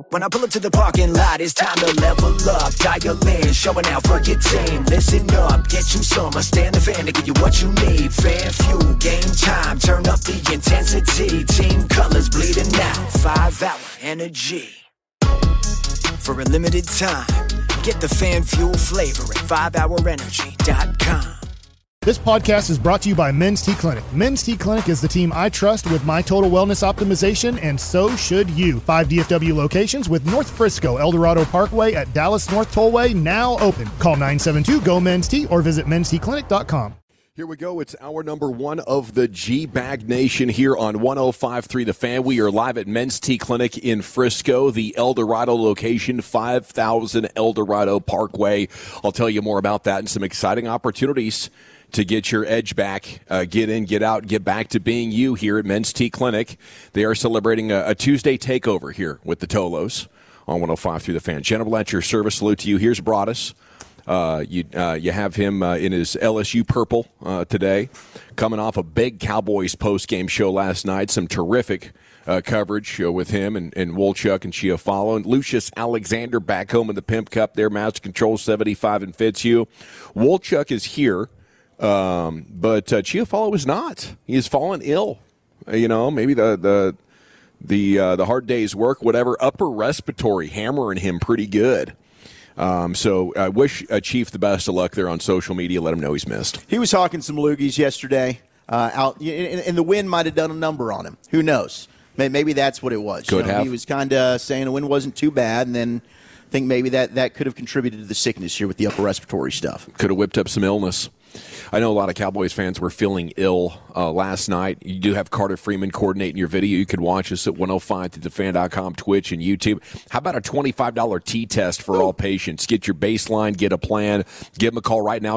When I pull up to the parking lot, it's time to level up. Dial in, showing out for your team. Listen up, get you some. Stand the fan to give you what you need. Fan fuel, game time, turn up the intensity. Team colors bleeding out, 5-hour energy. For a limited time, get the fan fuel flavor at 5hourenergy.com. This podcast is brought to you by Men's T Clinic. Men's T Clinic is the team I trust with my total wellness optimization, and so should you. 5 DFW locations with North Frisco, El Dorado Parkway at Dallas North Tollway now open. Call 972-GO-MEN'S-T or visit mensteclinic.com. Here we go. It's hour number 1 of the G-Bag Nation here on 105.3 The Fan. We are live at Men's T Clinic in Frisco, the El Dorado location, 5000 El Dorado Parkway. I'll tell you more about that and some exciting opportunities to get your edge back, get in, get out, get back to being you here at Men's T Clinic. They are celebrating a Tuesday takeover here with the Tolos on 105.3 The Fan. General, at your service, salute to you. Here's Broadus. You have him in his LSU purple today, coming off a big Cowboys post-game show last night. Some terrific coverage with him and Wolchuk and Chiafalo. And Lucius Alexander back home in the Pimp Cup there, Master Control 75 and Fitzhugh. Wolchuk is here. But Chiafalo is not. He has fallen ill. Maybe the hard day's work, whatever. Upper respiratory hammering him pretty good. So I wish Chief the best of luck there on social media. Let him know he's missed. He was talking some loogies yesterday. Out, and the wind might have done a number on him. Who knows? Maybe that's what it was. Could have. He was kind of saying the wind wasn't too bad, and then I think maybe that could have contributed to the sickness here with the upper respiratory stuff. Could have whipped up some illness. I know a lot of Cowboys fans were feeling ill last night. You do have Carter Freeman coordinating your video. You could watch us at 105thefan.com, Twitch, and YouTube. How about a $25 T-test for all patients? Get your baseline, get a plan. Give them a call right now,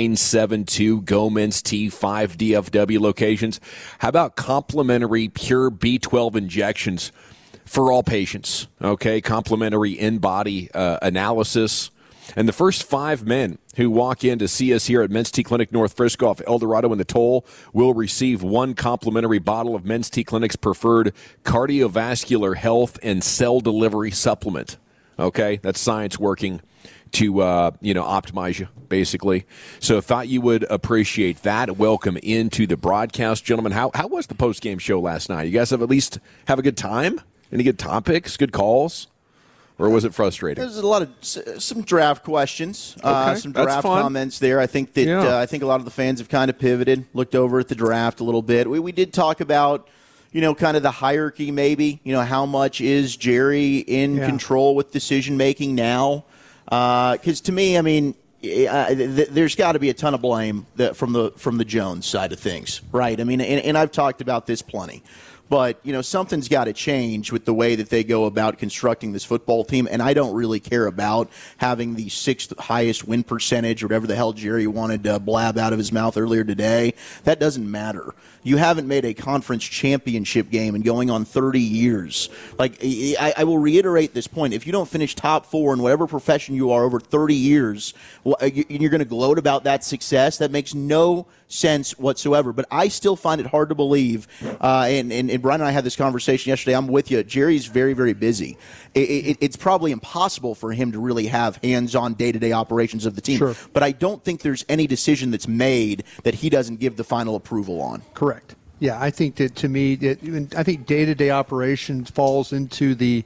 972-GO-MEN'S-T, 5 DFW locations. How about complimentary pure B12 injections for all patients? Okay, complimentary in-body analysis. And the first 5 men who walk in to see us here at Men's T Clinic North Frisco off El Dorado in the Toll will receive 1 complimentary bottle of Men's T Clinic's preferred cardiovascular health and cell delivery supplement. Okay, that's science working to optimize you, basically. So I thought you would appreciate that. Welcome into the broadcast, gentlemen. How was the post-game show last night? You guys have at least have a good time? Any good topics, good calls? Or was it frustrating? There's a lot of some draft questions, some draft comments there. I think that I think a lot of the fans have kind of pivoted, looked over at the draft a little bit. We did talk about, kind of the hierarchy maybe. How much is Jerry in control with decision making now? Because to me, I mean, there's got to be a ton of blame from the Jones side of things, right? I mean, and I've talked about this plenty. But, something's got to change with the way that they go about constructing this football team. And I don't really care about having the 6th highest win percentage or whatever the hell Jerry wanted to blab out of his mouth earlier today. That doesn't matter. You haven't made a conference championship game in going on 30 years. Like, I will reiterate this point. If you don't finish top 4 in whatever profession you are over 30 years, you're going to gloat about that success. That makes no sense whatsoever. But I still find it hard to believe, and Brian and I had this conversation yesterday. I'm with you. Jerry's very, very busy. It's probably impossible for him to really have hands-on day-to-day operations of the team. Sure. But I don't think there's any decision that's made that he doesn't give the final approval on. Correct. Yeah, I think that to me, I think day-to-day operations falls into the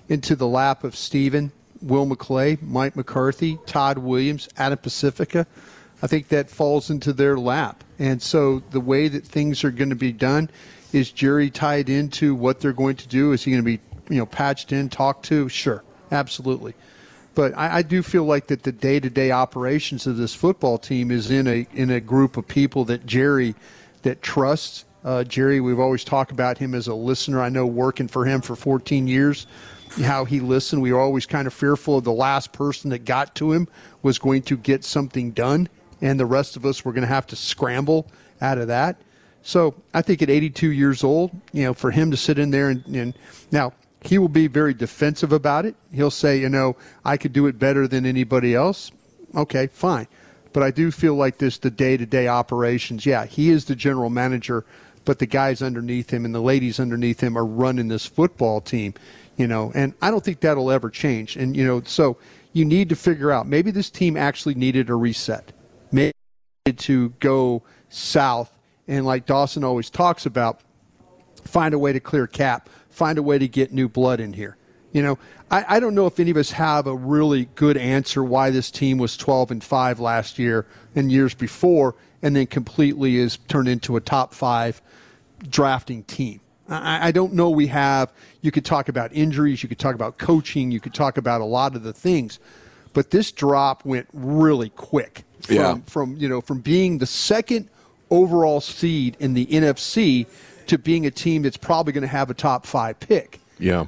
lap of Stephen, Will McClay, Mike McCarthy, Todd Williams, Adam Pacifica. I think that falls into their lap. And so the way that things are going to be done, is Jerry tied into what they're going to do? Is he going to be, patched in, talked to? Sure, absolutely. But I do feel like that the day-to-day operations of this football team is in a group of people that Jerry that trusts. Jerry, we've always talked about him as a listener. I know working for him for 14 years, how he listened. We were always kind of fearful of the last person that got to him was going to get something done, and the rest of us were going to have to scramble out of that. So I think at 82 years old, for him to sit in there and now he will be very defensive about it. He'll say, I could do it better than anybody else. Okay, fine. But I do feel like the day-to-day operations, he is the general manager, but the guys underneath him and the ladies underneath him are running this football team. and I don't think that'll ever change. And, so you need to figure out, maybe this team actually needed a reset. Maybe to go south and, like Dawson always talks about, find a way to clear cap, find a way to get new blood in here. I don't know if any of us have a really good answer why this team was 12-5 last year and years before, and then completely is turned into a top 5 drafting team. I don't know we have. You could talk about injuries, you could talk about coaching, you could talk about a lot of the things, but this drop went really quick from being the second overall seed in the NFC to being a team that's probably going to have a top 5 pick. Yeah.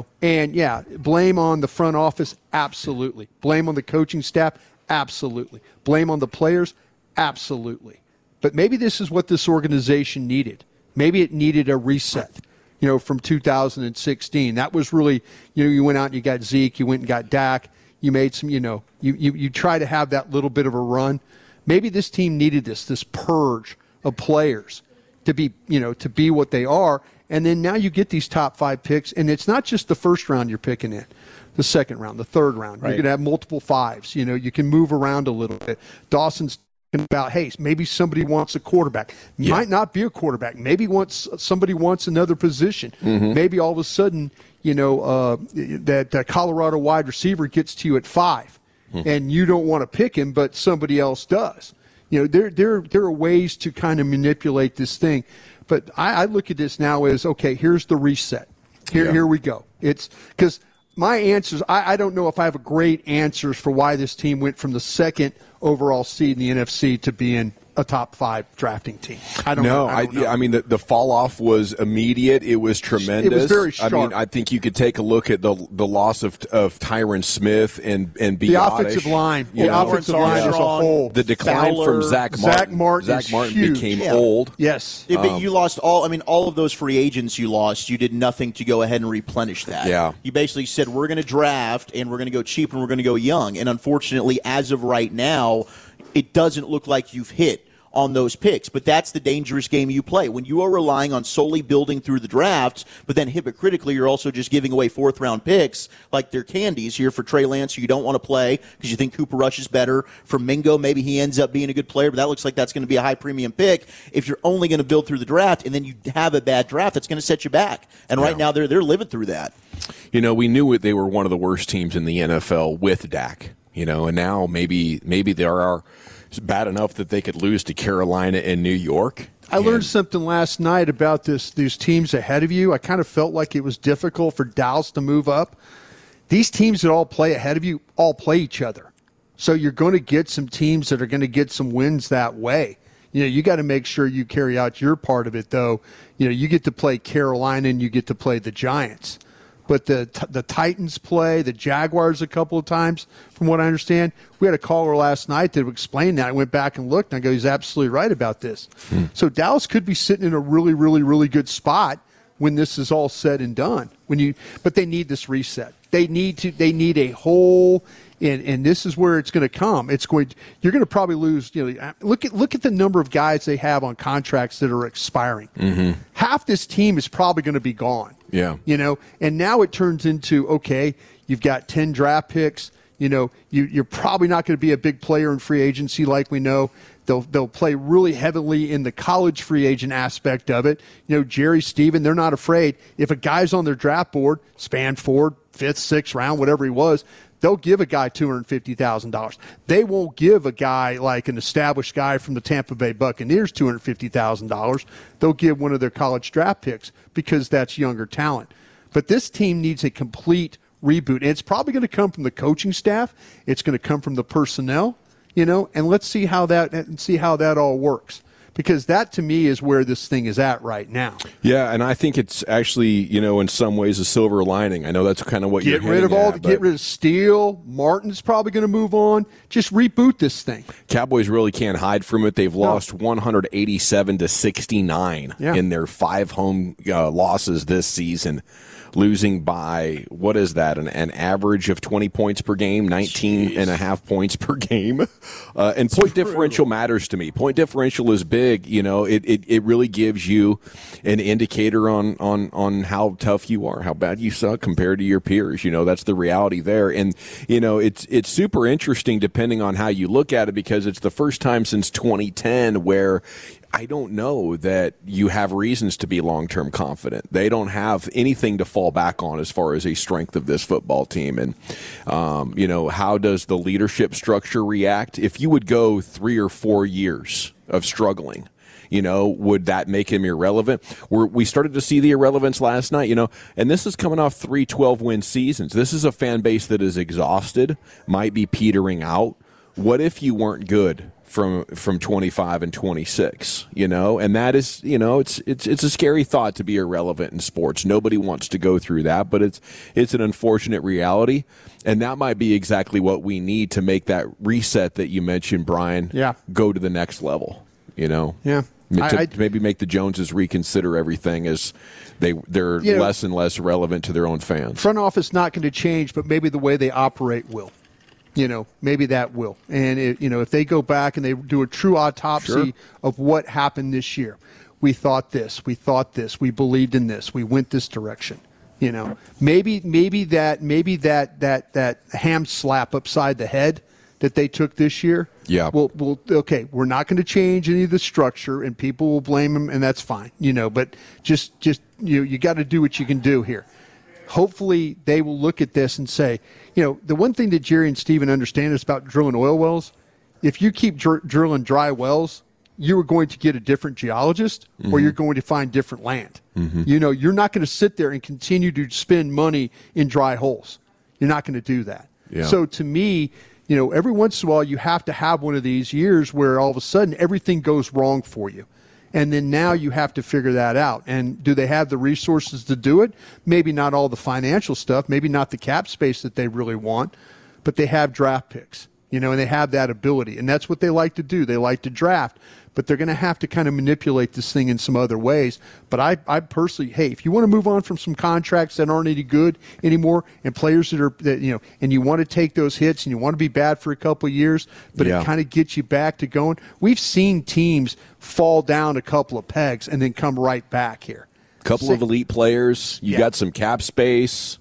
Blame on the front office, absolutely. Blame on the coaching staff, absolutely. Blame on the players, absolutely. But maybe this is what this organization needed. Maybe it needed a reset, from 2016. That was really, you went out and you got Zeke, you went and got Dak, you made some, you try to have that little bit of a run. Maybe this team needed this purge of players to be what they are. And then now you get these top 5 picks, and it's not just the first round you're picking in, the second round, the third round. Right. You're going to have multiple 5s. You can move around a little bit. Dawson's talking about, hey, maybe somebody wants a quarterback. Yeah. Might not be a quarterback. Maybe somebody wants another position. Mm-hmm. Maybe all of a sudden, that Colorado wide receiver gets to you at 5, and you don't want to pick him, but somebody else does. There are ways to kind of manipulate this thing. But I look at this now as, okay, here's the reset. Here we go. It's because my answers, I don't know if I have a great answers for why this team went from the second overall seed in the NFC to being a top 5 drafting team. I don't know. I mean, the fall off was immediate. It was tremendous. It was very sharp. I mean, I think you could take a look at the loss of Tyron Smith and be the offensive line. The offensive line as a whole. The decline from Zach Martin. Zach Martin became old. Yes. But you lost all of those free agents you lost. You did nothing to go ahead and replenish that. Yeah. You basically said, we're going to draft and we're going to go cheap and we're going to go young. And unfortunately, as of right now, it doesn't look like you've hit on those picks. But that's the dangerous game you play. When you are relying on solely building through the drafts, but then hypocritically you're also just giving away 4th-round picks like they're candies here for Trey Lance, who you don't want to play because you think Cooper Rush is better. For Mingo, maybe he ends up being a good player, but that looks like that's going to be a high-premium pick. If you're only going to build through the draft and then you have a bad draft, that's going to set you back. And right now they're living through that. We knew they were one of the worst teams in the NFL with Dak, and now maybe there are – it's bad enough that they could lose to Carolina and New York. I learned something last night about these teams ahead of you. I kind of felt like it was difficult for Dallas to move up. These teams that all play ahead of you all play each other. So you're going to get some teams that are going to get some wins that way. You got to make sure you carry out your part of it, though. You get to play Carolina and you get to play the Giants. But the Titans play, the Jaguars a couple of times, from what I understand. We had a caller last night that explained that. I went back and looked, and I go, he's absolutely right about this. So Dallas could be sitting in a really, really, really good spot when this is all said and done. But they need this reset. They need a whole, and this is where it's going to come. You're going to probably lose. Look at the number of guys they have on contracts that are expiring. Mm-hmm. Half this team is probably going to be gone. Yeah. And now it turns into, okay, you've got 10 draft picks. You're probably not going to be a big player in free agency like we know. They'll play really heavily in the college free agent aspect of it. Jerry, Steven, they're not afraid. If a guy's on their draft board, Spanford, 5th, 6th round, whatever he was, they'll give a guy $250,000. They won't give a guy like an established guy from the Tampa Bay Buccaneers $250,000. They'll give one of their college draft picks because that's younger talent. But this team needs a complete reboot. And it's probably going to come from the coaching staff. It's going to come from the personnel, and let's see how that all works. Because that, to me, is where this thing is at right now. Yeah, and I think it's actually, in some ways a silver lining. I know that's kind of what you're getting at. Get rid of Steele. Martin's probably going to move on. Just reboot this thing. Cowboys really can't hide from it. They've lost 187-69 in their 5 home losses this season. Losing by, what is that, an average of 20 points per game, 19 and a half points per game. And point differential matters to me. Point differential is big. big. It really gives you an indicator on how tough you are, how bad you suck compared to your peers. That's the reality there. And, it's super interesting depending on how you look at it, because it's the first time since 2010 where I don't know that you have reasons to be long-term confident. They don't have anything to fall back on as far as a strength of this football team. And, how does the leadership structure react? If you would go 3 or 4 years of struggling, would that make him irrelevant? We started to see the irrelevance last night, and this is coming off 3 12-win seasons. This is a fan base that is exhausted, might be petering out. What if you weren't good from 25 and 26, and that is, it's a scary thought to be irrelevant in sports. Nobody wants to go through that, but it's an unfortunate reality, and that might be exactly what we need to make that reset that you mentioned, Brian, go to the next level, Yeah. To maybe make the Joneses reconsider everything as they're less and less relevant to their own fans. Front office not going to change, but maybe the way they operate will. Maybe that will. And, if they go back and they do a true autopsy of what happened this year, we thought this, we believed in this, we went this direction. Maybe that ham slap upside the head that they took this year. Yeah. Well, okay, we're not going to change any of the structure, and people will blame them, and that's fine. But just you got to do what you can do here. Hopefully they will look at this and say, the one thing that Jerry and Steven understand is about drilling oil wells. If you keep drilling dry wells, you are going to get a different geologist, or you're going to find different land. You're not going to sit there and continue to spend money in dry holes. You're not going to do that. Yeah. So to me, every once in a while you have to have one of these years where all of a sudden everything goes wrong for you. And then now you have to figure that out. And do they have the resources to do it? Maybe not all the financial stuff, maybe not the cap space that they really want, but they have draft picks, and they have that ability. And that's what they like to do. They like to draft. But they're going to have to kind of manipulate this thing in some other ways. But I personally, hey, if you want to move on from some contracts that aren't any good anymore, and players that and you want to take those hits and you want to be bad for a couple of years, but it kind of gets you back to going. We've seen teams fall down a couple of pegs and then come right back here. Couple of elite players. You got some cap space,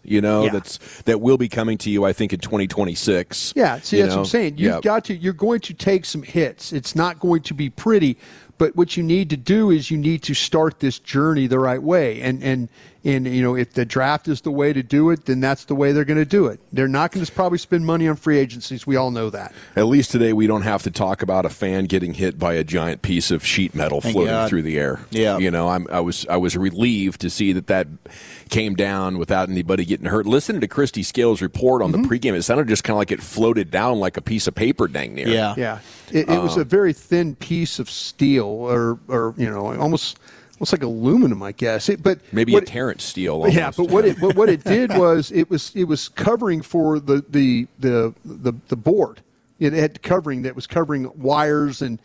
that will be coming to you, I think, in 2026. Yeah, see, that's what I'm saying. You're going to take some hits. It's not going to be pretty, but what you need to do is you need to start this journey the right way. And if the draft is the way to do it, then that's the way they're going to do it. They're not going to probably spend money on free agencies. We all know that. At least today we don't have to talk about a fan getting hit by a giant piece of sheet metal floating through the air. Yeah. I was relieved to see that came down without anybody getting hurt. Listening to Christy Scales' report on the pregame, it sounded just kind of like it floated down like a piece of paper dang near. Yeah. It was a very thin piece of steel or almost like aluminum, I guess. But maybe a Terrence steel. Almost. Yeah, but what it did was it was covering for the board. It had covering that was covering wires and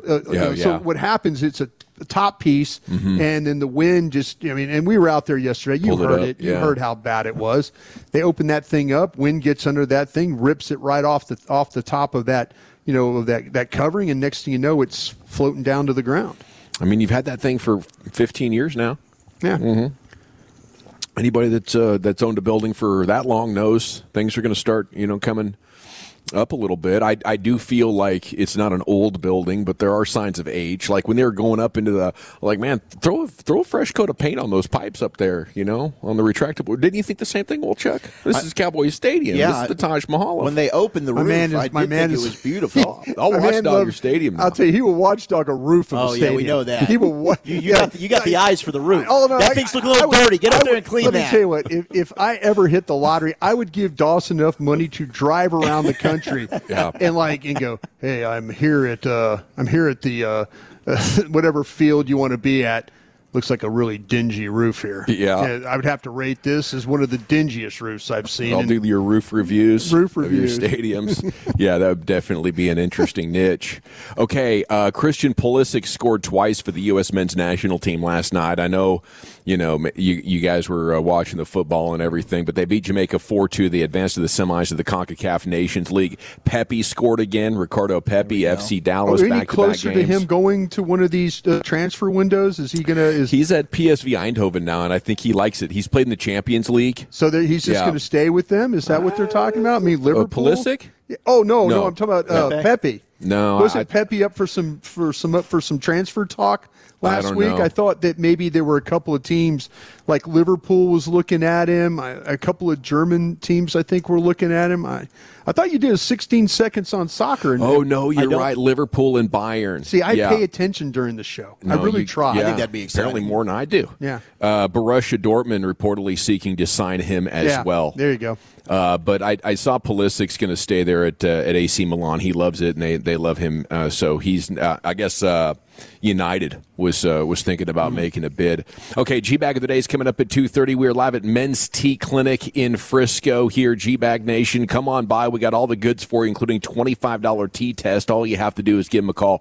So what happens? It's a top piece, and then the wind just. And we were out there yesterday. You heard it. You heard how bad it was. They open that thing up. Wind gets under that thing, rips it right off the top of that. That covering, and next thing you know, it's floating down to the ground. You've had that thing for 15 years now. Yeah. Anybody that's owned a building for that long knows things are going to start, coming up a little bit. I do feel like it's not an old building, but there are signs of age. Like when they were going up into throw a fresh coat of paint on those pipes up there, on the retractable. Didn't you think the same thing, Wolchuk? This is Cowboys Stadium. Yeah, this is the Taj Mahal. When they opened the roof, I did think it was beautiful. I'll watchdog your stadium now. I'll tell you, he will watchdog a roof of a stadium. Oh, yeah, we know that. He will. You got the eyes for the roof. That thing's looking a little dirty. Get up there and clean that. Let me tell you what, if I ever hit the lottery, I would give Dawson enough money to drive around the country. And go, hey, I'm here at the whatever field you want to be at. looks like a really dingy roof here. Yeah. I would have to rate this as one of the dingiest roofs I've seen. I'll do your roof reviews. Of your stadiums. Yeah, that would definitely be an interesting niche. Okay, Christian Pulisic scored twice for the U.S. men's national team last night. I know, you guys were watching the football and everything, but they beat Jamaica 4-2. They advanced to the semis of the CONCACAF Nations League. Pepe scored again. Ricardo Pepe, FC Dallas, back-to-back games. Any closer to him going to one of these transfer windows? Is he going to? He's at PSV Eindhoven now, and I think he likes it. He's played in the Champions League. So he's just going to stay with them? Is that what they're talking about? I mean, Liverpool? Pulisic? Oh, no, I'm talking about Pepe. No. Wasn't Pepe up for some transfer talk last week? I thought that maybe there were a couple of teams, like Liverpool was looking at him. A couple of German teams, I think, were looking at him. I thought you did a 16 seconds on soccer. Oh, no, you're right. Liverpool and Bayern. See, I pay attention during the show. I really try. Yeah, I think that'd be exciting. Apparently more than I do. Yeah. Borussia Dortmund reportedly seeking to sign him as well. There you go. But I saw Pulisic's going to stay there at AC Milan. He loves it, and they love him. So he's, I guess, United was thinking about making a bid. Okay, G-Bag of the Day is coming up at 2:30. We are live at Men's T Clinic in Frisco here, G-Bag Nation. Come on by. We got all the goods for you, including $25 T test. All you have to do is give them a call,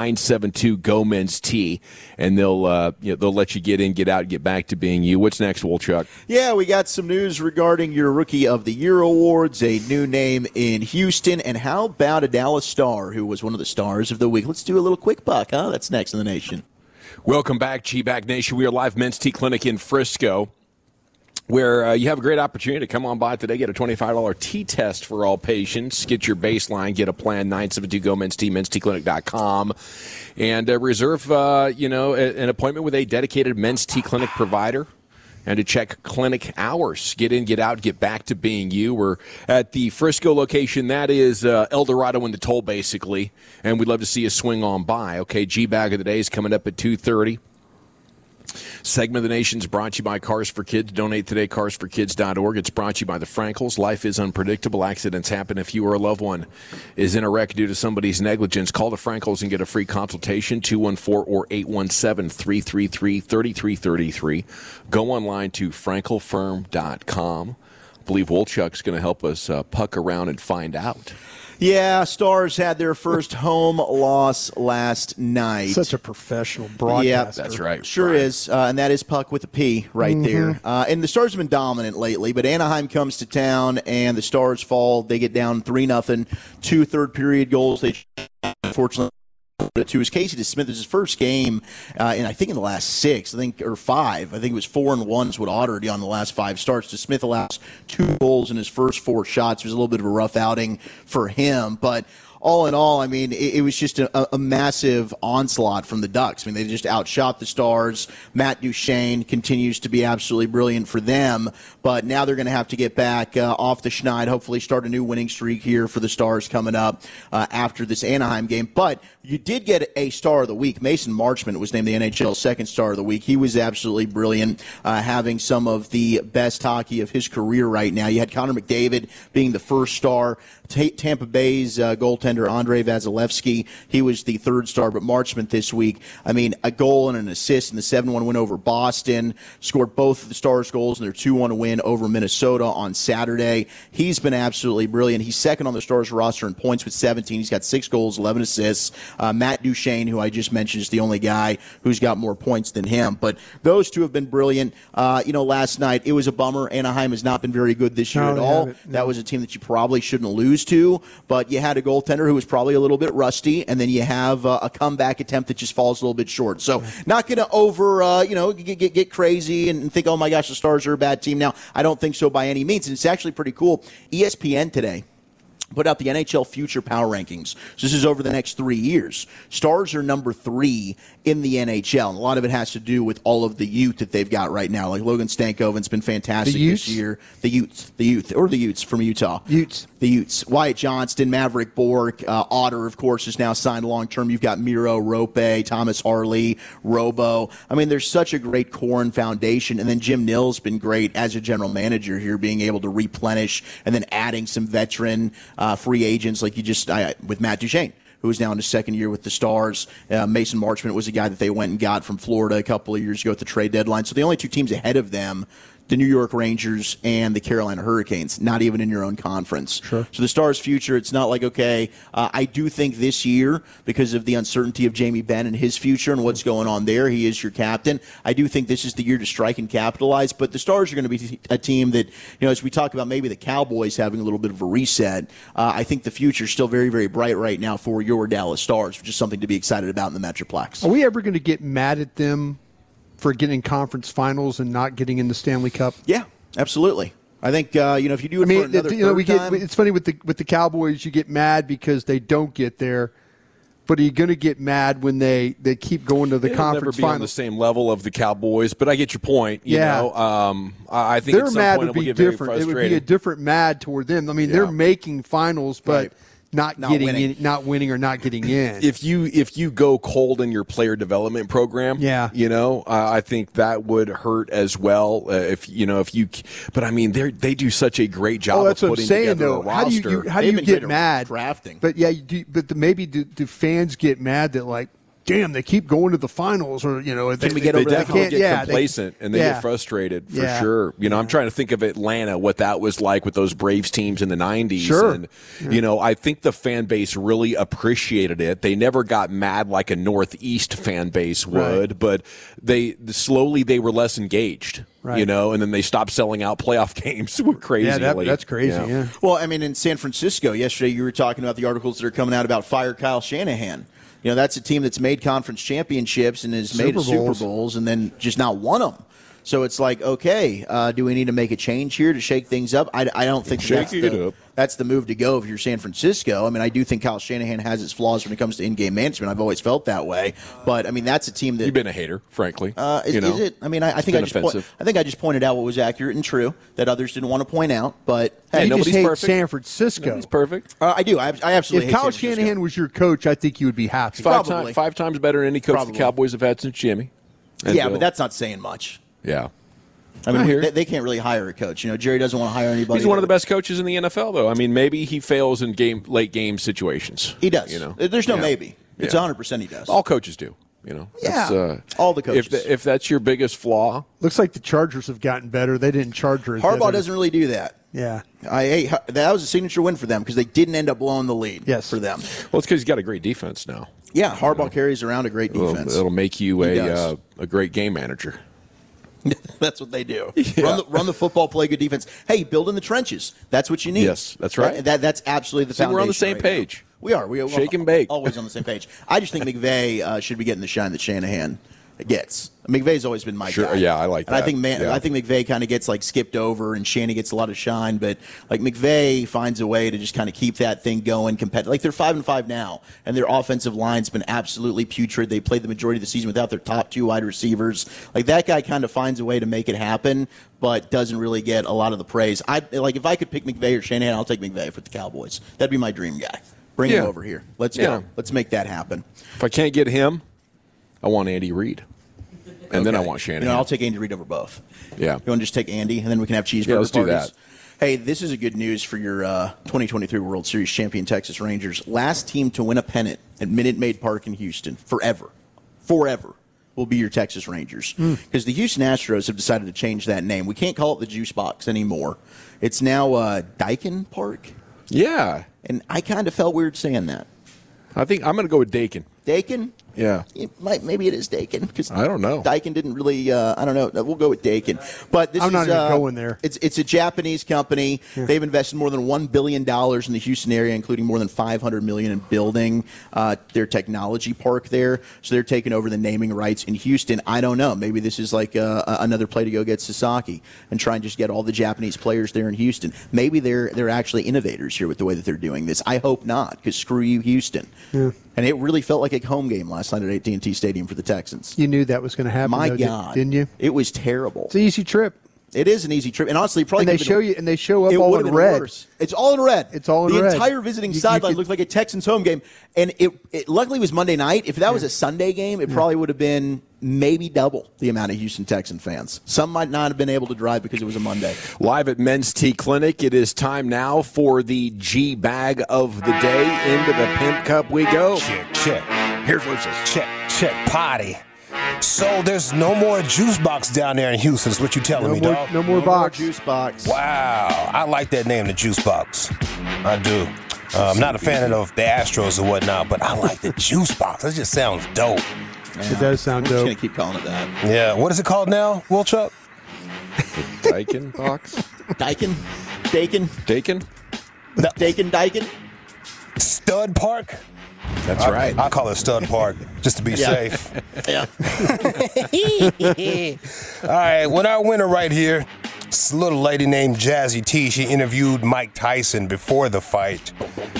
972-GO-MENS-T, and they'll let you get in, get out, get back to being you. What's next, Wolchuk? Yeah, we got some news regarding your Rookie of the Year awards, a new name in Houston, and how about a Dallas Star who was one of the stars of the week? Let's do a little quick buck, huh? That's next in the nation. Welcome back, G-Bag Nation. We are live Men's T Clinic in Frisco, where you have a great opportunity to come on by today, get a $25 T-test for all patients, get your baseline, get a plan, 972-GO-MENS-T, menstclinic.com, and reserve an appointment with a dedicated Men's T Clinic provider, and to check clinic hours. Get in, get out, get back to being you. We're at the Frisco location. That is El Dorado in the toll, basically, and we'd love to see you swing on by. Okay, G-Bag of the Day is coming up at 2:30. Segment of the Nation is brought to you by Cars for Kids. Donate today, carsforkids.org. It's brought to you by the Frankels. Life is unpredictable. Accidents happen. If you or a loved one is in a wreck due to somebody's negligence, call the Frankels and get a free consultation, 214 or 817-333-3333. Go online to frankelfirm.com. I believe Wolchuk's going to help us puck around and find out. Yeah, Stars had their first home loss last night. Such a professional broadcaster. Yeah, that's right. Sure is, and that is Puck with a P right there. And the Stars have been dominant lately, but Anaheim comes to town, and the Stars fall. They get down 3-0, 2 third-period goals. They unfortunately to his Casey DeSmith. This is his first game, in the last 6, or 5. I think it was 4-1 is what Autority on the last 5 starts. DeSmith allows 2 goals in his first 4 shots. It was a little bit of a rough outing for him, but all in all, I mean, it was just a massive onslaught from the Ducks. I mean, they just outshot the Stars. Matt Duchene continues to be absolutely brilliant for them, but now they're going to have to get back off the schneid, hopefully start a new winning streak here for the Stars coming up after this Anaheim game. But you did get a Star of the Week. Mason Marchment was named the NHL's second Star of the Week. He was absolutely brilliant, having some of the best hockey of his career right now. You had Connor McDavid being the first star. Tampa Bay's goaltender Andrei Vasilevsky, he was the third star, but Marchment this week, I mean, a goal and an assist in the 7-1 win over Boston, scored both of the Stars' goals in their 2-1 win over Minnesota on Saturday. He's been absolutely brilliant. He's second on the Stars roster in points with 17. He's got 6 goals, 11 assists. Matt Duchene, who I just mentioned, is the only guy who's got more points than him. But those two have been brilliant. Last night, it was a bummer. Anaheim has not been very good this year at all. No. That was a team that you probably shouldn't lose to, but you had a goaltender who was probably a little bit rusty, and then you have a comeback attempt that just falls a little bit short. So not going to get crazy and think, oh my gosh, the Stars are a bad team now. I don't think so by any means. And it's actually pretty cool. ESPN today put out the NHL Future Power Rankings. So this is over the next 3 years. Stars are number 3 in the NHL, and a lot of it has to do with all of the youth that they've got right now. Like Logan Stankoven's been fantastic this year. The Utes from Utah. The Utes. Wyatt Johnston, Maverick Bourque, Otter, of course, is now signed long-term. You've got Miro, Rope, Thomas Harley, Robo. I mean, there's such a great core and foundation, and then Jim Nill's been great as a general manager here, being able to replenish and then adding some veteran free agents like you just with Matt Duchene, who is now in his second year with the Stars. Mason Marchment was a guy that they went and got from Florida a couple of years ago at the trade deadline. So the only two teams ahead of them, the New York Rangers and the Carolina Hurricanes, not even in your own conference. Sure. So the Stars' future, it's not like, okay, I do think this year, because of the uncertainty of Jamie Benn and his future and what's going on there, he is your captain. I do think this is the year to strike and capitalize, but the Stars are going to be a team that, as we talk about maybe the Cowboys having a little bit of a reset, I think the future is still very, very bright right now for your Dallas Stars, which is something to be excited about in the Metroplex. Are we ever going to get mad at them for getting conference finals and not getting in the Stanley Cup? Yeah, absolutely. I think if you do it for another third time, it's funny with the Cowboys. You get mad because they don't get there, but are you going to get mad when they keep going to the conference never be finals? on the same level of the Cowboys, but I get your point. I think their at some mad point would be get very different. It would frustrating. be a different mad toward them. I mean, they're making finals, but. Right. Not winning or not getting in. If you go cold in your player development program, I think that would hurt as well. But I mean, they do such a great job of putting together a roster. How do you get mad? Drafting. But maybe do fans get mad that like, damn, they keep going to the finals, or Can we get over that? They definitely get complacent and they get frustrated for sure. I'm trying to think of Atlanta, what that was like with those Braves teams in the 90s. Sure. And I think the fan base really appreciated it. They never got mad like a Northeast fan base would, but they were less engaged. Right. And then they stopped selling out playoff games crazily. Yeah, that's crazy. Yeah. Well, I mean, in San Francisco yesterday, you were talking about the articles that are coming out about fire Kyle Shanahan. That's a team that's made conference championships and has made Super Bowls and then just not won them. So it's like, okay, do we need to make a change here to shake things up? I don't think that's the move to go if you're San Francisco. I mean, I do think Kyle Shanahan has his flaws when it comes to in-game management. I've always felt that way. But, I mean, that's a team that... You've been a hater, frankly. Is it? I mean, I think I just pointed out what was accurate and true that others didn't want to point out. But hey, you nobody's just hate perfect. San Francisco. Nobody's perfect. I do. I absolutely hate San Kyle Francisco. Shanahan was your coach, I think you would be happy. Five times better than any coach the Cowboys have had since Jimmy. But that's not saying much. Yeah. I mean, they can't really hire a coach. Jerry doesn't want to hire anybody. He's one of the best coaches in the NFL, though. I mean, maybe he fails in late game situations. He does. There's no maybe. It's 100% he does. All coaches do. All the coaches. If that's your biggest flaw, looks like the Chargers have gotten better. They didn't charge her. Harbaugh doesn't really do that. Yeah, that was a signature win for them because they didn't end up blowing the lead. Yes. For them. Well, it's because he's got a great defense now. Yeah, Harbaugh carries around a great defense. It'll make you a great game manager. That's what they do. Yeah. Run the football, play good defense. Hey, build in the trenches. That's what you need. Yes, that's right. That's absolutely the foundation. We're on the same page. Now. We are. Shake and bake. Always on the same page. I just think McVay should be getting the shine that Shanahan gets. McVay's always been my guy. Yeah, I like that. And I think McVay kind of gets skipped over, and Shannon gets a lot of shine. But McVay finds a way to just kind of keep that thing going. Competitive. They're 5-5 now, and their offensive line's been absolutely putrid. They played the majority of the season without their top two wide receivers. That guy kind of finds a way to make it happen, but doesn't really get a lot of the praise. If I could pick McVay or Shanahan, I'll take McVay for the Cowboys. That'd be my dream guy. Bring him over here. Let's go. Let's make that happen. If I can't get him, I want Andy Reid. And then I want Shanahan. I'll take Andy Reid over both. Yeah. You want to just take Andy, and then we can have cheeseburger let's parties? do that. Hey, this is a good news for your 2023 World Series champion Texas Rangers. Last team to win a pennant at Minute Maid Park in Houston forever will be your Texas Rangers. Because the Houston Astros have decided to change that name. We can't call it the Juice Box anymore. It's now Daikin Park. Yeah. And I kind of felt weird saying that. I think I'm going to go with Dakin. Dakin? Yeah. Maybe it is Dakin. I don't know. Daikin didn't really, I don't know. We'll go with Dakin. But I'm not even going there. It's a Japanese company. Yeah. They've invested more than $1 billion in the Houston area, including more than $500 million in building their technology park there. So they're taking over the naming rights in Houston. I don't know. Maybe this is another play to go get Sasaki and try and just get all the Japanese players there in Houston. Maybe they're actually innovators here with the way that they're doing this. I hope not, because screw you, Houston. Yeah. And it really felt like a home game last night at AT&T Stadium for the Texans. You knew that was going to happen. My God, didn't you? It was terrible. It's an easy trip. It is an easy trip, and honestly, probably they show up all in red. It's all in red. It's all in red. The entire visiting sideline looked like a Texans home game, and it luckily was Monday night. If that was a Sunday game, it probably would have been maybe double the amount of Houston Texan fans. Some might not have been able to drive because it was a Monday. Live at Men's T Clinic, it is time now for the G-Bag of the day. Into the Pimp Cup we go. Check. Here's Lucius. Check, potty. So there's no more juice box down there in Houston, is what you telling me, dog? No more box. Juice box. Wow. I like that name, the juice box. I do. I'm not a fan of the Astros or whatnot, but I like the juice box. That just sounds dope. Yeah. It does sound We're just dope. going to keep calling it that. Yeah. What is it called now, Wilchuck? Daikin box? Dakin? Stud Park? That's right. I call it Stud Park just to be safe. Yeah. All right, when our winner right here, this little lady named Jazzy T, she interviewed Mike Tyson before the fight.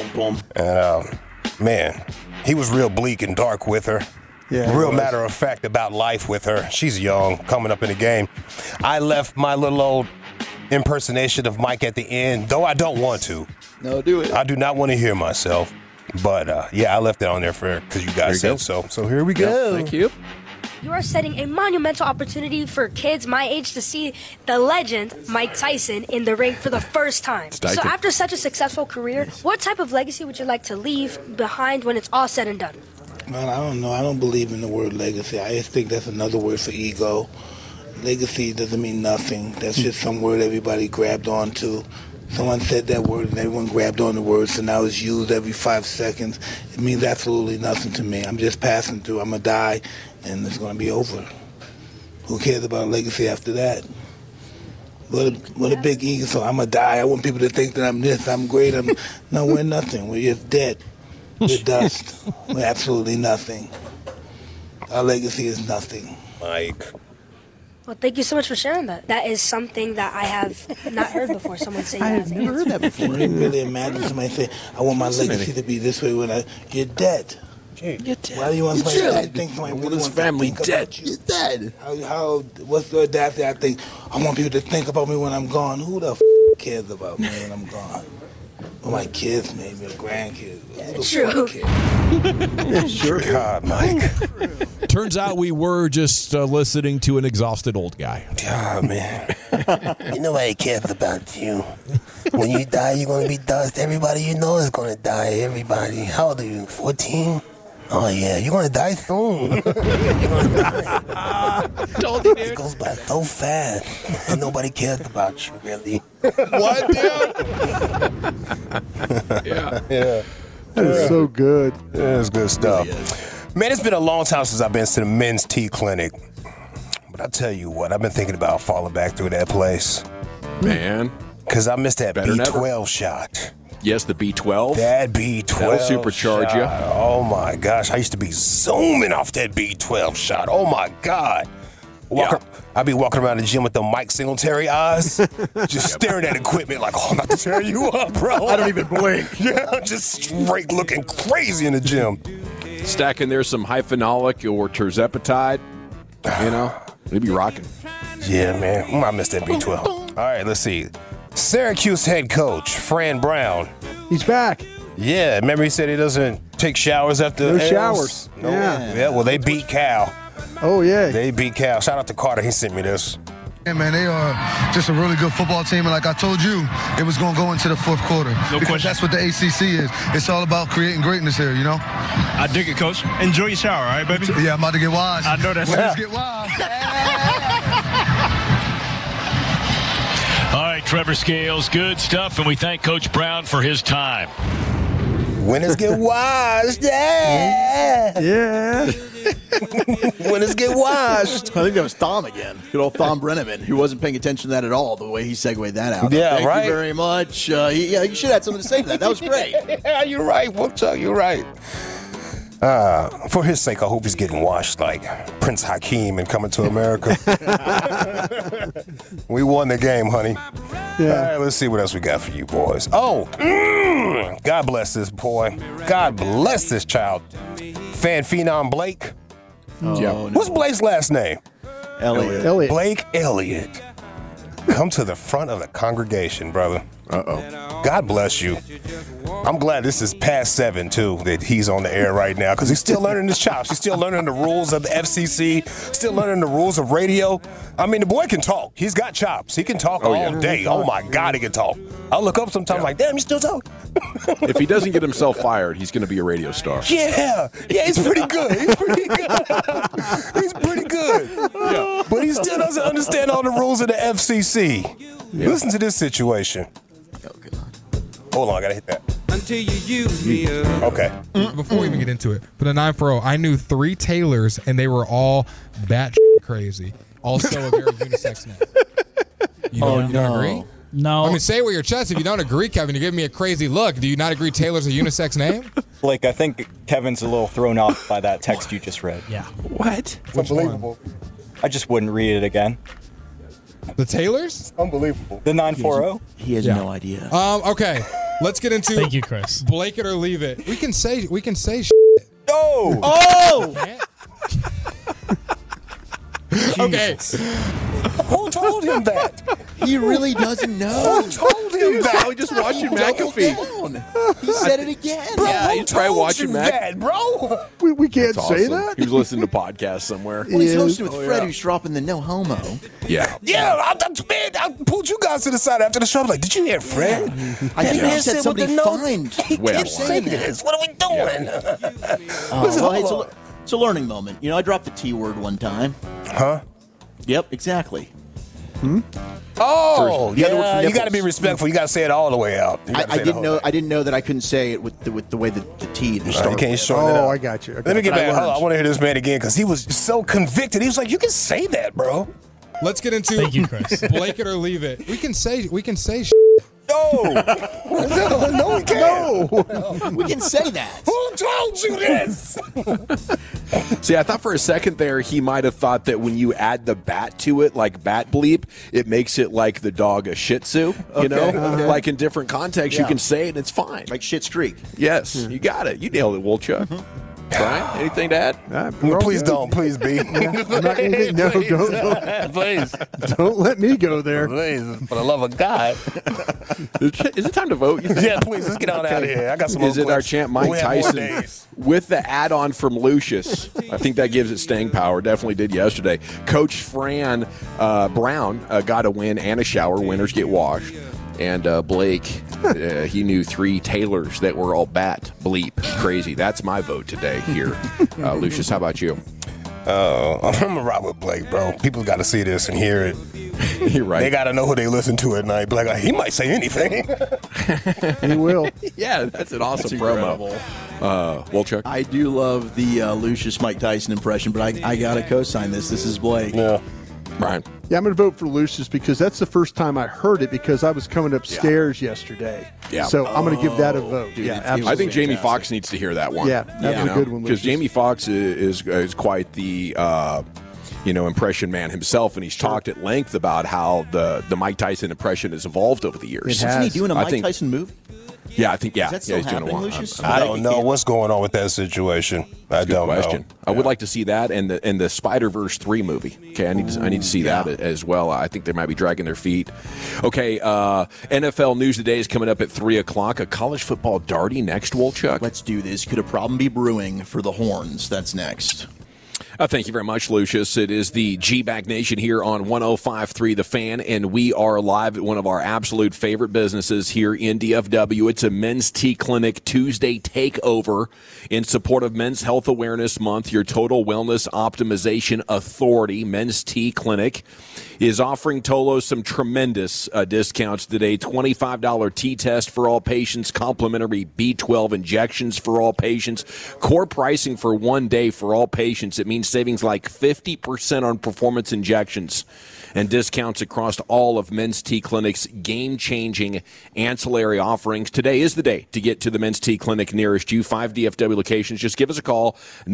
And, man, he was real bleak and dark with her. Yeah, real matter of fact about life with her. She's young, coming up in the game. I left my little old impersonation of Mike at the end, though I don't want to. No, do it. I do not want to hear myself. But, yeah, I left it on there for because you guys said so. So here we go. Thank you. You are setting a monumental opportunity for kids my age to see the legend Mike Tyson in the ring for the first time. So after such a successful career, what type of legacy would you like to leave behind when it's all said and done? Well, I don't know. I don't believe in the word legacy. I just think that's another word for ego. Legacy doesn't mean nothing. That's just some word everybody grabbed onto. Someone said that word and everyone grabbed on the word, so now it's used every 5 seconds. It means absolutely nothing to me. I'm just passing through. I'm going to die, and it's going to be over. Who cares about legacy after that? What a big ego. So I'm going to die. I want people to think that I'm this, I'm great. No, we're nothing. We're just dead. We're dust. We're absolutely nothing. Our legacy is nothing. Mike. Well, thank you so much for sharing that. That is something that I have not heard before. Someone say I have never heard that before. Can you really imagine somebody say, I want my legacy to be this way when you're dead? You're dead. Why do you want somebody to think somebody really wants family to think dead. about you? You're dead. What's the audacity? I think, I want people to think about me when I'm gone. Who the cares about me when I'm gone? Well, my kids, maybe, or grandkids. True. Sure. God, Mike. Turns out we were just listening to an exhausted old guy. Oh, man. Nobody cares about you. When you die, you're going to be dust. Everybody you know is going to die. Everybody. How old are you? 14? Oh, yeah. You're going to die soon. You're going to die. Told you, dude. It goes by so fast. And nobody cares about you, really. What, dude? Yeah. That's so good. That's good stuff. Man, it's been a long time since I've been to the Men's T Clinic. But I tell you what, I've been thinking about falling back through that place. Man. Because I missed that Better B12 shot. Yes, the B12. That B12 That'll supercharge you. Oh, my gosh. I used to be zooming off that B12 shot. Oh, my God. I'd be walking around the gym with the Mike Singletary eyes, just staring at equipment like, oh, I'm about to tear you up, bro. I don't even blink. Yeah, just straight looking crazy in the gym. Stack in there some hyphenolic or terzepatide, they'd be rocking. Yeah, man. I missed that B12. All right, let's see. Syracuse head coach, Fran Brown. He's back. Yeah, remember he said he doesn't take showers after No showers. No. Yeah. Well, they beat Cal. Oh, yeah. They beat Cal. Shout out to Carter. He sent me this. Yeah, man, they are just a really good football team. And like I told you, it was going to go into the fourth quarter. No question. That's what the ACC is. It's all about creating greatness here, you know? I dig it, Coach. Enjoy your shower, all right, baby? Yeah, I'm about to get wise. I know that's Let's get wise. All right, Trevor Scales, good stuff, and we thank Coach Brown for his time. Winners get washed. Yeah. Yeah. Winners get washed. I think that was Thom again. Good old Thom Brenneman, who wasn't paying attention to that at all, the way he segued that out. Yeah, Thank right? you very much. You should have had something to say to that. That was great. Yeah, you're right, Whoopchuck. You're right. For his sake, I hope he's getting washed like Prince Hakeem and Coming to America. We won the game, honey. Yeah. All right, let's see what else we got for you boys. Oh, God bless this boy. God bless this child. Fan phenom Blake. What's Blake's last name? Elliott. Blake Elliott. Come to the front of the congregation, brother. Uh-oh. God bless you. I'm glad this is past 7, too, that he's on the air right now, because he's still learning his chops. He's still learning the rules of the FCC, still learning the rules of radio. I mean, the boy can talk. He's got chops. He can talk all day. Oh, my God, he can talk. I'll look up sometimes like, damn, you still talking? If he doesn't get himself fired, he's going to be a radio star. Yeah, he's pretty good. He's pretty good. Yeah. But he still doesn't understand all the rules of the FCC. Yeah. Listen to this situation. Hold on, I got to hit that. Until you use me up. Okay. Before we even get into it, for the 940, I knew 3 Taylors, and they were all bat crazy. Also a very unisex name. You don't agree? No. I mean, say it with your chest. If you don't agree, Kevin, you're giving me a crazy look. Do you not agree Taylor's a unisex name? Blake, I think Kevin's a little thrown off by that text you just read. Yeah. What? It's unbelievable. I just wouldn't read it again. The Taylors? Unbelievable. The 940? He has no idea. Okay. Let's get into Thank you, Chris. Blake it or leave it. We can say shit. No! Oh! Okay. Who told him that? He really doesn't know. Who told him that? Probably just watching McAfee. He said it again. Bro, Yeah, who he's probably told watching you Mac. that, bro? We can't That's say awesome. that. He was listening to podcasts somewhere. Well, he's hosting with Fred, who's dropping the no homo. Yeah. Yeah, I pulled you guys to the side after the show. I'm like, did you hear Fred? I think he said somebody fined. He Well, can't say this. What are we doing? Well, hey, it's a learning moment. You know, I dropped the T word one time. Huh? Yep, exactly. Oh, the other word for yeah. You got to nipples. be respectful. You got to say it all the way out. I didn't know that I couldn't say it with the way the T. The You can't shorten it up. I got you. Let me get back. Hold on. I want to hear this man again because he was so convicted. He was like, "You can say that, bro." Let's get into Thank you, Chris. Blake it or leave it. We can say shit. No, no, we can't. No, we can say that. Who told you this? See, I thought for a second there he might have thought that when you add the bat to it, like bat bleep, it makes it like the dog a Shih Tzu. You know, like in different contexts, you can say it and it's fine. Like Schitt's Creek. Yes, you got it. You nailed it, Woolchuck. Brian, anything to add? Please don't. Please be. I'm not going to no, don't. Please. Don't let me go there. Please. For the love of God. Is it time to vote? Yeah, please. Let's get on out of here. I got some more Is it our champ Mike Tyson with the add-on from Lucius? I think that gives it staying power. Definitely did yesterday. Coach Fran Brown got a win and a shower. Winners get washed. And Blake, he knew 3 Taylors that were all bat bleep crazy. That's my vote today here. Lucius, how about you? I'm going to rock with Blake, bro. People got to see this and hear it. You're right. They got to know who they listen to at night. Like, he might say anything. He will. Yeah, that's an awesome promo. Wolchuk? I do love the Lucius Mike Tyson impression, but I got to co-sign this. This is Blake. Yeah. Brian? Yeah, I'm going to vote for Lucius because that's the first time I heard it because I was coming upstairs yesterday. Yeah. So I'm going to give that a vote. Dude, yeah, absolutely. I think Jamie Foxx needs to hear that one. Yeah, that's a good one, Because Lucius. Jamie Foxx is quite the impression man himself, and he's talked at length about how the Mike Tyson impression has evolved over the years. Isn't he doing a Mike Tyson movie? Yeah, I think Is that still he's doing happening, one. Lucius? I don't know what's going on with that situation. I don't know. I would like to see that and the Spider-Verse 3 movie. Okay, I need to see that as well. I think they might be dragging their feet. Okay, NFL news today is coming up at 3 o'clock. A college football darty next, Wolchuk. Let's do this. Could a problem be brewing for the Horns? That's next. Thank you very much, Lucius. It is the G-Bag Nation here on 105.3 The Fan, and we are live at one of our absolute favorite businesses here in DFW. It's a Men's T Clinic Tuesday takeover in support of Men's Health Awareness Month. Your total wellness optimization authority, Men's T Clinic, is offering Tolo some tremendous discounts today. $25 T-test for all patients, complimentary B12 injections for all patients, core pricing for 1 day for all patients. It means savings like 50% on performance injections and discounts across all of Men's T Clinic's game-changing ancillary offerings. Today is the day to get to the Men's T Clinic nearest you. 5 DFW locations. Just give us a call,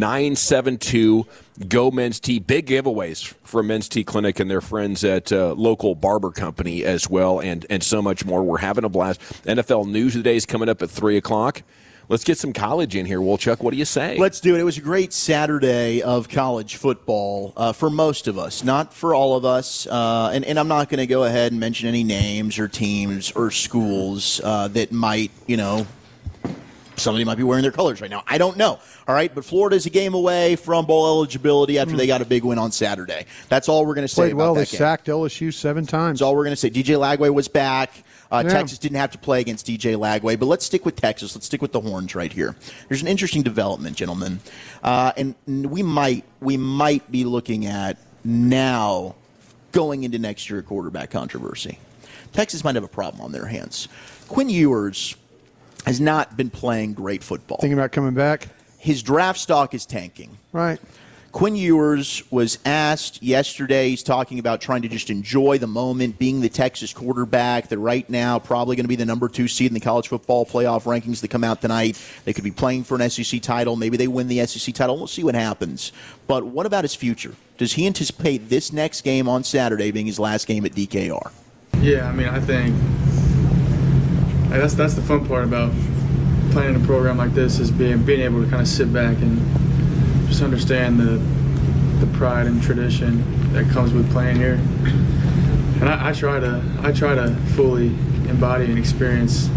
972-GO Men's T. Big giveaways for Men's T Clinic and their friends at local barber company as well, and so much more. We're having a blast. NFL news today is coming up at 3 o'clock. Let's get some college in here, Wolchuk. What do you say? Let's do it. It was a great Saturday of college football for most of us, not for all of us. And I'm not going to go ahead and mention any names or teams or schools that might, somebody might be wearing their colors right now. I don't know. All right, but Florida's a game away from bowl eligibility after they got a big win on Saturday. That's all we're going to say about that game. They sacked LSU 7 times. That's all we're going to say. DJ Lagway was back. Texas didn't have to play against DJ Lagway, but let's stick with Texas. Let's stick with the Horns right here. There's an interesting development, gentlemen, and we might be looking at now going into next year a quarterback controversy. Texas might have a problem on their hands. Quinn Ewers has not been playing great football. Thinking about coming back? His draft stock is tanking. Right. Quinn Ewers was asked yesterday, he's talking about trying to just enjoy the moment, being the Texas quarterback. They're right now probably going to be the number 2 seed in the college football playoff rankings that come out tonight. They could be playing for an SEC title. Maybe they win the SEC title. We'll see what happens. But what about his future? Does he anticipate this next game on Saturday being his last game at DKR? Yeah, I think that's the fun part about playing in a program like this is being able to kind of sit back and just understand the pride and tradition that comes with playing here, and I try to fully embody and experience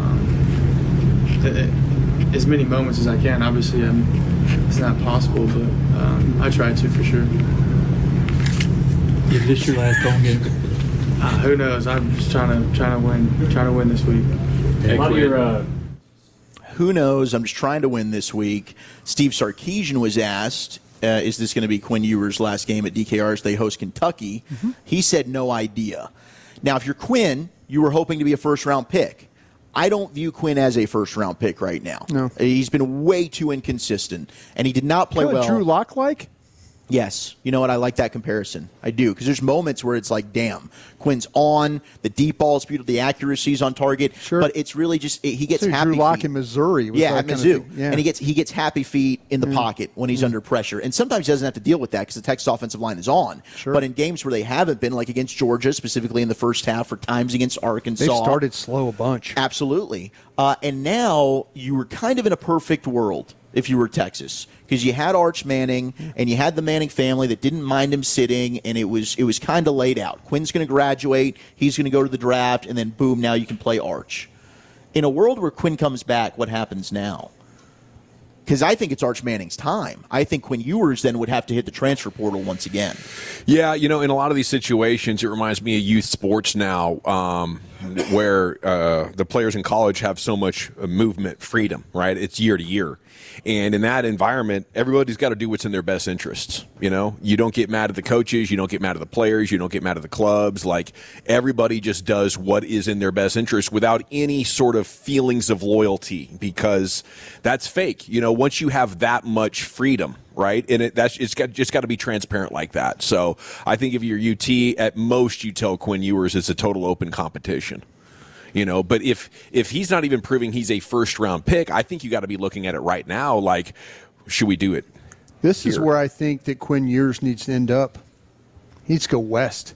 as many moments as I can. Obviously, it's not possible, but I try to for sure. Is this your last home game? Who knows? I'm just trying to win this week. Who knows? I'm just trying to win this week. Steve Sarkisian was asked, is this going to be Quinn Ewers' last game at DKR as they host Kentucky? Mm-hmm. He said no idea. Now, if you're Quinn, you were hoping to be a first-round pick. I don't view Quinn as a first-round pick right now. No. He's been way too inconsistent, and he did not play well. Drew Lock-like? Yes. You know what? I like that comparison. I do. Because there's moments where it's like, damn, Quinn's on, the deep ball is beautiful, the accuracy's on target. Sure. But it's really just, he gets happy Drew Lock feet. in Missouri. At Mizzou. And he gets happy feet in the pocket when he's under pressure. And sometimes he doesn't have to deal with that because the Texas offensive line is on. Sure. But in games where they haven't been, like against Georgia, specifically in the first half, or times against Arkansas. They've started slow a bunch. Absolutely. And now you were kind of in a perfect world if you were Texas, because you had Arch Manning and you had the Manning family that didn't mind him sitting, and it was kind of laid out. Quinn's going to graduate, he's going to go to the draft, and then boom, now you can play Arch. In a world where Quinn comes back, what happens now? Because I think it's Arch Manning's time. I think Quinn Ewers then would have to hit the transfer portal once again. Yeah, in a lot of these situations, it reminds me of youth sports now, where the players in college have so much movement freedom, right? It's year to year. And in that environment, everybody's got to do what's in their best interests. You don't get mad at the coaches, you don't get mad at the players, you don't get mad at the clubs. Like, everybody just does what is in their best interest without any sort of feelings of loyalty, because that's fake. Once you have that much freedom, right? And it's got to be transparent like that. So I think if you're UT, at most you tell Quinn Ewers it's a total open competition. But if he's not even proving he's a first-round pick, I think you got to be looking at it right now like, should we do it? This is where I think that Quinn Ewers needs to end up. He needs to go west.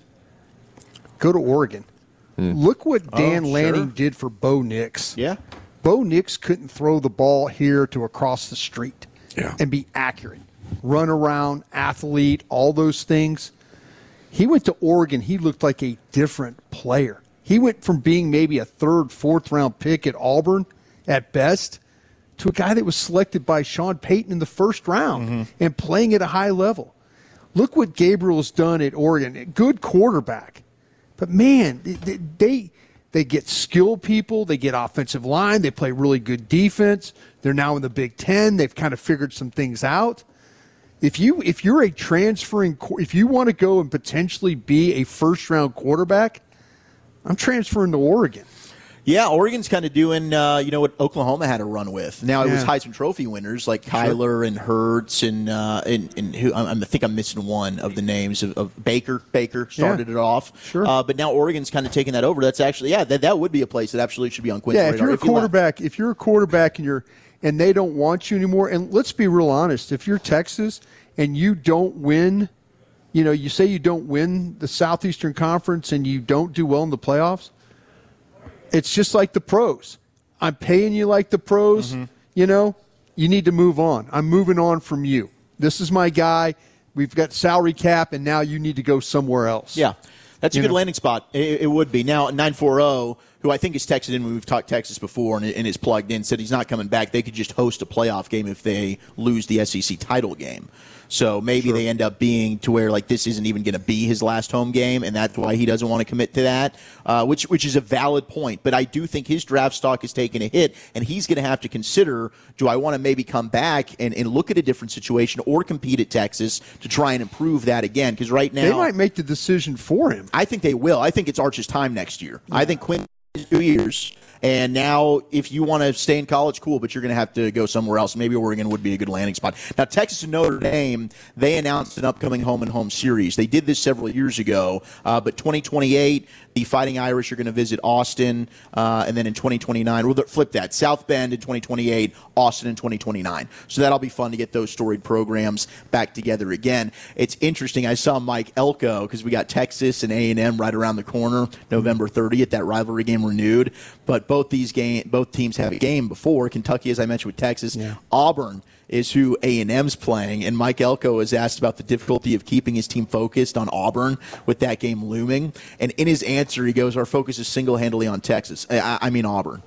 Go to Oregon. Look what Dan Lanning did for Bo Nix. Yeah. Bo Nix couldn't throw the ball here to across the street and be accurate. Run around, athlete, all those things. He went to Oregon. He looked like a different player. He went from being maybe a third, fourth-round pick at Auburn at best to a guy that was selected by Sean Payton in the first round and playing at a high level. Look what Gabriel's done at Oregon. Good quarterback. But, man, they get skilled people. They get offensive line. They play really good defense. They're now in the Big Ten. They've kind of figured some things out. If you're a transferring – if you want to go and potentially be a first-round quarterback – I'm transferring to Oregon. Yeah, Oregon's kind of doing, what Oklahoma had a run with. Now it was Heisman Trophy winners like Kyler and Hurts and who I think I'm missing one of the names of Baker. Baker started it off. Sure. But now Oregon's kind of taking that over. That's actually that would be a place that absolutely should be on Quinn's radar. If you're a quarterback and they don't want you anymore, and let's be real honest, if you're Texas and you don't win. You say you don't win the Southeastern Conference and you don't do well in the playoffs, it's just like the pros. I'm paying you like the pros. you need to move on. I'm moving on from you. This is my guy. We've got salary cap, and now you need to go somewhere else. Yeah, that's a good landing spot. It would be. Now, 940, who I think is texted in when we've talked Texas before and is plugged in, said he's not coming back. They could just host a playoff game if they lose the SEC title game. So maybe they end up being to where like this isn't even going to be his last home game, and that's why he doesn't want to commit to that, which is a valid point. But I do think his draft stock is taking a hit, and he's going to have to consider, do I want to maybe come back and look at a different situation or compete at Texas to try and improve that again? Because right now they might make the decision for him. I think they will. I think it's Arch's time next year. Yeah. I think Quinn is 2 years. And now, if you want to stay in college, cool, but you're going to have to go somewhere else. Maybe Oregon would be a good landing spot. Now, Texas and Notre Dame, they announced an upcoming home-and-home series. They did this several years ago, but 2028, the Fighting Irish are going to visit Austin, and then in 2029, we'll flip that. South Bend in 2028, Austin in 2029. So that'll be fun to get those storied programs back together again. It's interesting. I saw Mike Elko, because we got Texas and A&M right around the corner, November 30th, that rivalry game renewed. But both teams have a game before. Kentucky, as I mentioned, with Texas. Yeah. Auburn is who A&M's playing, and Mike Elko is asked about the difficulty of keeping his team focused on Auburn with that game looming. And in his answer, he goes, our focus is single-handedly on Texas. I mean Auburn.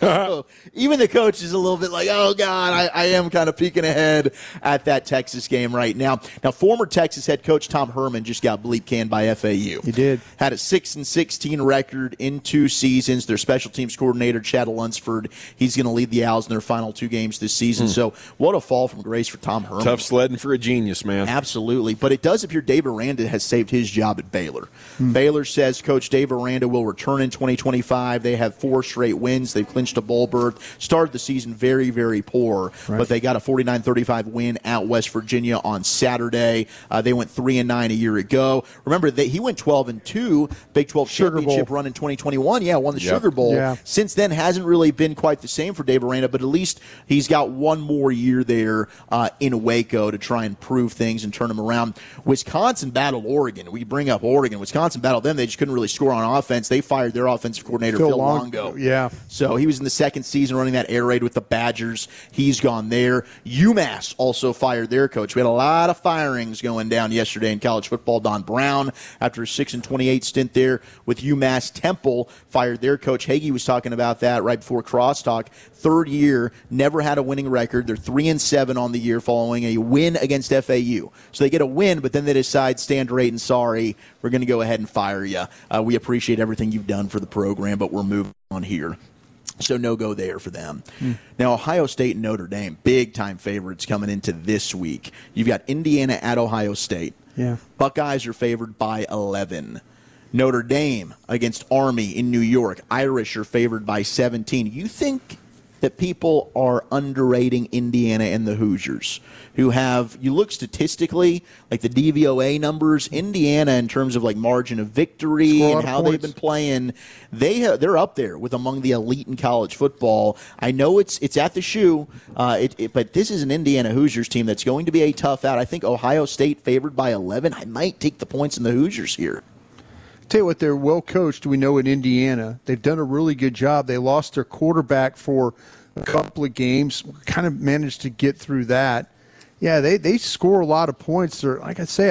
Even the coach is a little bit like, oh, God, I am kind of peeking ahead at that Texas game right now. Now, former Texas head coach Tom Herman just got bleep canned by FAU. He did. Had a 6-16 record in 2 seasons. Their special teams coordinator, Chad Lunsford, he's going to lead the Owls in their final 2 games this season. So what a fall from grace for Tom Herman. Tough sledding for a genius, man. Absolutely. But it does appear Dave Aranda has saved his job at Baylor. Baylor says Coach Dave Aranda will return in 2025. They have 4 straight wins. They've clinched a bowl berth. Started the season very, very poor, but they got a 49-35 win at West Virginia on Saturday. They went 3-9 a year ago. Remember, he went 12-2, Big 12 championship run in 2021. Yeah, won the Sugar Bowl. Yeah. Since then, hasn't really been quite the same for Dave Aranda, but at least he's got one more year there in Waco to try and prove things and turn them around. Wisconsin battled Oregon. We bring up Oregon. Wisconsin battled them. They just couldn't really score on offense. They fired their offensive coordinator, Phil Longo. Yeah. So he was in the second season running that air raid with the Badgers. He's gone there. UMass also fired their coach. We had a lot of firings going down yesterday in college football. Don Brown, after a 6-28 stint there with UMass. Temple fired their coach. Hagee was talking about that right before Crosstalk. 3rd year, never had a winning record. They're 3-7 on the year following a win against FAU. So they get a win, but then they decide, stand right and sorry, we're going to go ahead and fire you. We appreciate everything you've done for the program, but we're moving on here. So no go there for them. Now, Ohio State and Notre Dame, big-time favorites coming into this week. You've got Indiana at Ohio State. Yeah. Buckeyes are favored by 11. Notre Dame against Army in New York. Irish are favored by 17. You think that people are underrating Indiana and the Hoosiers, who have, you look statistically, like the DVOA numbers, Indiana in terms of like margin of victory and how they've been playing, they're up there with among the elite in college football. I know it's at the shoe, but this is an Indiana Hoosiers team that's going to be a tough out. I think Ohio State favored by 11. I might take the points in the Hoosiers here. Tell you what, they're well coached, we know, in Indiana. They've done a really good job. They lost their quarterback for a couple of games, kind of managed to get through that. Yeah, they score a lot of points. They're, like I say,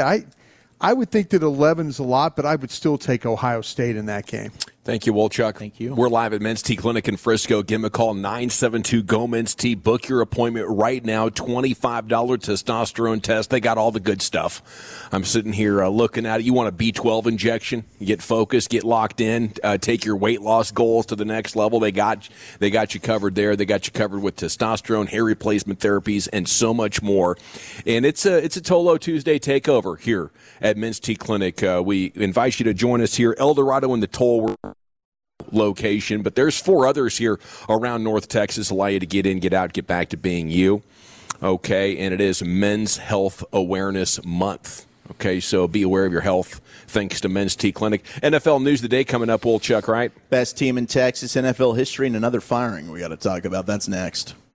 I would think that 11 is a lot, but I would still take Ohio State in that game. Thank you, Wolchuk. Thank you. We're live at Men's T Clinic in Frisco. Give them a call, 972-GO-MEN'S-T. Book your appointment right now, $25 testosterone test. They got all the good stuff. I'm sitting here looking at it. You want a B12 injection? You get focused, get locked in, take your weight loss goals to the next level. They got you covered there. They got you covered with testosterone, hair replacement therapies, and so much more. And it's a Tolo Tuesday takeover here at Men's T Clinic. We invite you to join us here, El Dorado and the Toll location, but there's 4 others here around North Texas, allow you to get in, get out, get back to being you. Okay, and it is Men's Health Awareness Month. Okay, so be aware of your health thanks to Men's T Clinic. NFL News of the Day coming up, Wolchuk, right? Best team in Texas, NFL history, and another firing we got to talk about. That's next.